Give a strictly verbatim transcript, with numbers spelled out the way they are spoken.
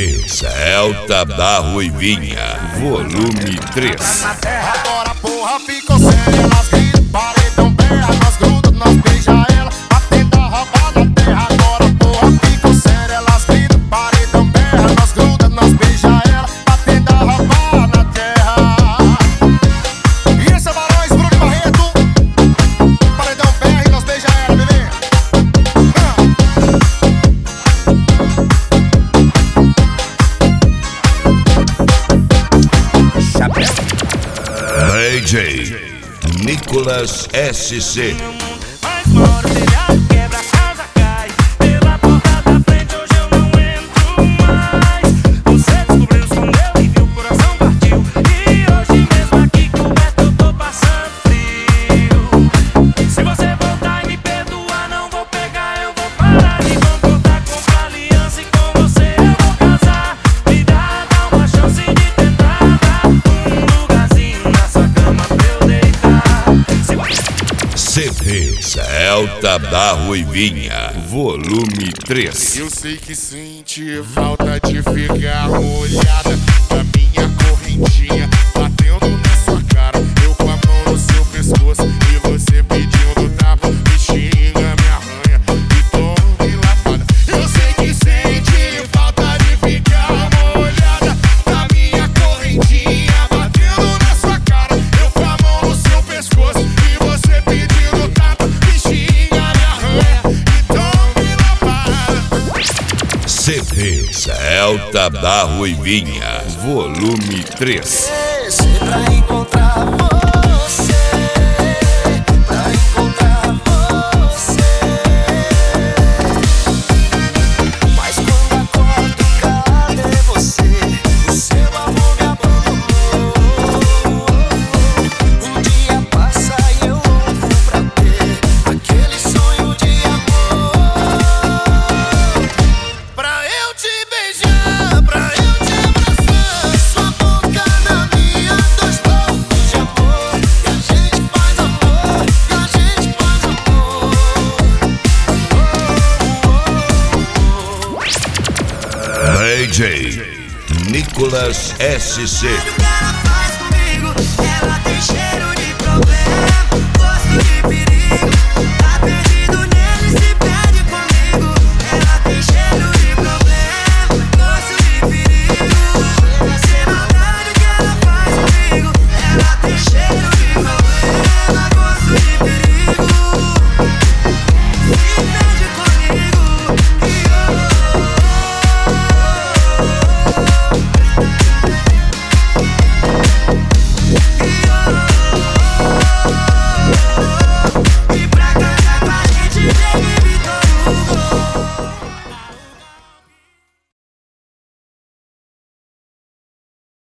D Celta da Ruivinha, volume três. Na terra agora porra ficou séria. Elas gritam, paredão berra, nós gruda, nós beija ela. Batendo a roupa na terra agora porra ficou séria. Elas gritam, paredão berra, nós gruda, nós beija ela. Batendo a roupa na terra. E esse é Barões, Bruno e Barreto. Paredão berra e nós beija ela, bebê. D J Nicolas S C. Mas uma hora o telhado quebra, a casa cai. Pela porta da frente hoje eu não entro mais. Você descobriu, escondeu e viu, o coração partiu. E hoje mesmo aqui coberto eu tô passando frio. Se você voltar e me perdoar, não vou pegar, eu vou parar de concordar. Comprar aliança e com você eu vou casar. Me dá, dá uma chance de tentar dar um lugarzinho na sua cama pra eu deitar. C D Celta da Ruivinha, volume três. Eu sei que sente falta de ficar molhada na minha correntinha, batendo na sua cara, eu com a mão no seu pescoço e você pedindo tapa, me xinga, me arranha e tome lapada. Eu sei que sente falta de ficar molhada na minha correntinha, batendo na sua cara, eu com a mão no seu pescoço e você pedindo tapa, me xinga, me arranha e tome lapada. C D Celta da Ruivinha, volume três. Pra encontrar você, pra encontrar você. Mas quando acordo, cadê você? O seu amor me abandonou. Um dia passa e eu louco pra ter aquele sonho de amor. Pra eu te beijar, pra eu te abraçar, sua boca na minha, dois palmos de amor. E a gente faz amor, e a gente faz amor. D J Nicolas S C.